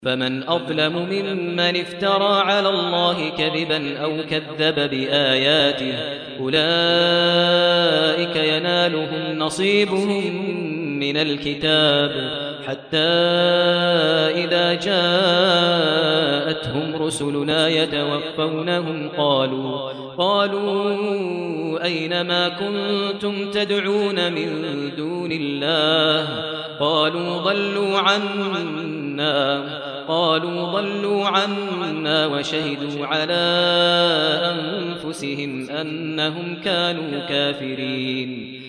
فمن أظلم ممن افترى على الله كذبا أو كذب بآياته أولئك ينالهم نصيبهم من الكتاب حتى إذا جاءتهم رسلنا يتوفونهم قالوا أين ما كنتم تدعون من دون الله قالوا ضلوا عنا وشهدوا على أنفسهم أنهم كانوا كافرين